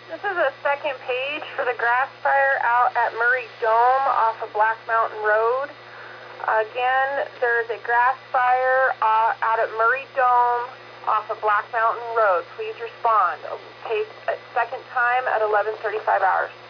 This is a second page for the grass fire out at Murray Dome off of Black Mountain Road. Again, there's a grass fire out at Murray Dome off of Black Mountain Road. Please respond. Page second time at 11:35 hours.